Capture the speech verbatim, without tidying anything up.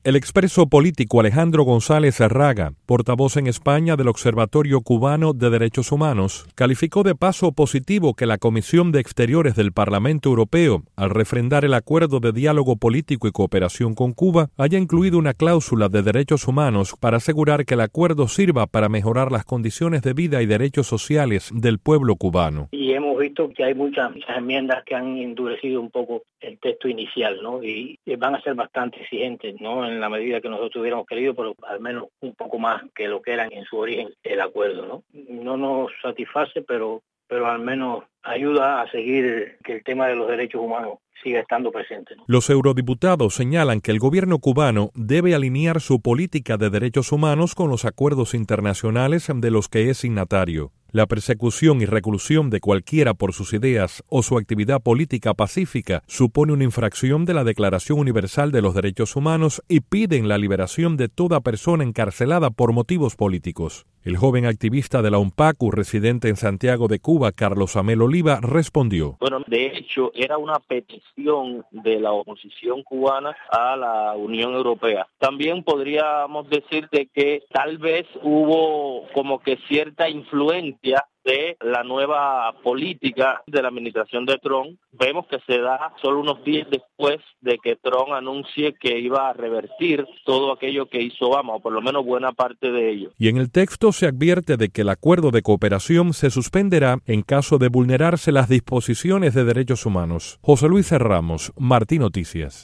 El expreso político Alejandro González Arraga, portavoz en España del Observatorio Cubano de Derechos Humanos, calificó de paso positivo que la Comisión de Exteriores del Parlamento Europeo, al refrendar el acuerdo de diálogo político y cooperación con Cuba, haya incluido una cláusula de derechos humanos para asegurar que el acuerdo sirva para mejorar las condiciones de vida y derechos sociales del pueblo cubano. Y hemos visto que hay muchas, muchas enmiendas que han endurecido un poco el texto inicial, ¿no? Y, y van a ser bastante exigentes, ¿no? En la medida que nosotros hubiéramos querido, pero al menos un poco más que lo que eran en su origen el acuerdo, ¿no? No nos satisface, pero, pero al menos ayuda a seguir que el tema de los derechos humanos siga estando presente, ¿no? Los eurodiputados señalan que el gobierno cubano debe alinear su política de derechos humanos con los acuerdos internacionales de los que es signatario. La persecución y reclusión de cualquiera por sus ideas o su actividad política pacífica supone una infracción de la Declaración Universal de los Derechos Humanos y piden la liberación de toda persona encarcelada por motivos políticos. El joven activista de la UNPACU, residente en Santiago de Cuba, Carlos Amel Oliva, respondió. Bueno, de hecho, era una petición de la oposición cubana a la Unión Europea. También podríamos decir de que tal vez hubo como que cierta influencia de la nueva política de la administración de Trump. Vemos que se da solo unos días después de que Trump anuncie que iba a revertir todo aquello que hizo Obama, o por lo menos buena parte de ello. Y en el texto se advierte de que el acuerdo de cooperación se suspenderá en caso de vulnerarse las disposiciones de derechos humanos. José Luis Ramos, Martí Noticias.